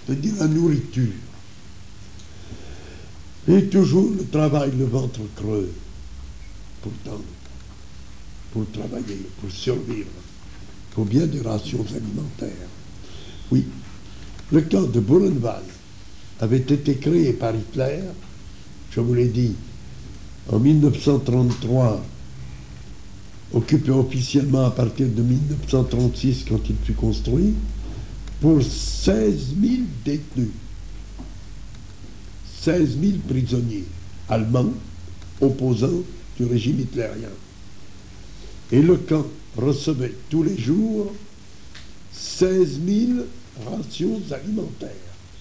c'est-à-dire la nourriture. Et toujours le travail, le ventre creux, pourtant, pour travailler, pour survivre. Il faut bien des rations alimentaires. Oui, le camp de Buchenwald avait été créé par Hitler, je vous l'ai dit, en 1933, occupé officiellement à partir de 1936 quand il fut construit, pour 16 000 détenus, 16 000 prisonniers allemands opposants du régime hitlérien. Et le camp recevait tous les jours 16 000 rations alimentaires.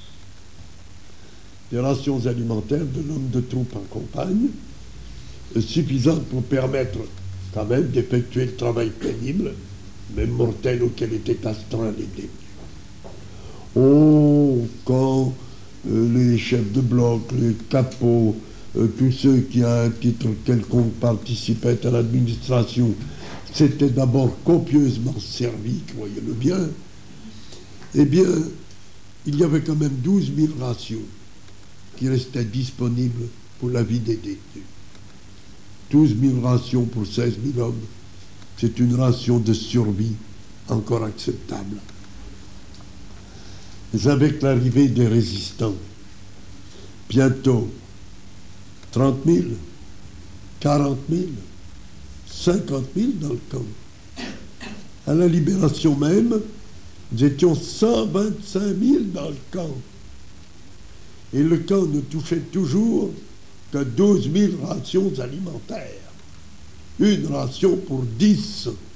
Des rations alimentaires de l'homme de troupe en campagne, suffisantes pour permettre quand même d'effectuer le travail pénible, même mortel auquel étaient astreints les détenus. Oh, quand les chefs de bloc, les capots, tous ceux qui à un titre quelconque participaient à l'administration, s'étaient d'abord copieusement servis, voyez-le bien, eh bien, il y avait quand même 12 000 rations qui restaient disponibles pour la vie des détenus. 12 000 rations pour 16 000 hommes, c'est une ration de survie encore acceptable. Mais avec l'arrivée des résistants, bientôt 30 000, 40 000, 50 000 dans le camp. À la libération même, nous étions 125 000 dans le camp. Et le camp ne touchait toujours que 12 000 rations alimentaires. Une ration pour 10